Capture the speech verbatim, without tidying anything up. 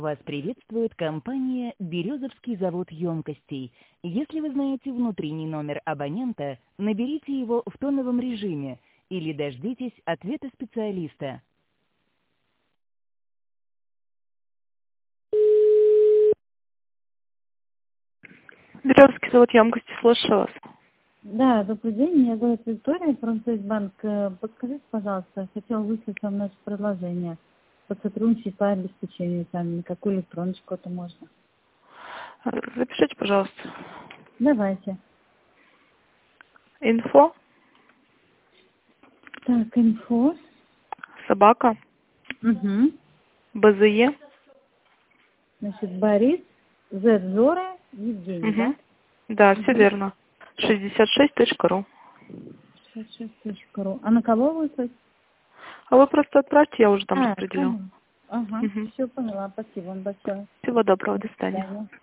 Вас приветствует компания «Березовский завод емкостей». Если вы знаете внутренний номер абонента, наберите его в тоновом режиме или дождитесь ответа специалиста. Березовский завод емкости, слушаю вас. Да, добрый день, меня зовут Виктория, Промсвязьбанк. Э, Подскажите, пожалуйста, хотела выслать вам наше предложение, посотрудничать по обеспечению с вами, на какую электроночку это можно. Запишите, пожалуйста. Давайте. Инфо, Так, инфо. собака, Угу. БЗЕ. Значит, Борис, Зерзора, Евгений, Угу. да? Да, Угу. все верно. шестьдесят шесть точка ру. шестьдесят шесть точка ру. А на кого выслать? А вы просто отправьте, я уже там А, распределю. поняла. Ага, Угу. все поняла, спасибо вам большое. Всего доброго, До до свидания. свидания.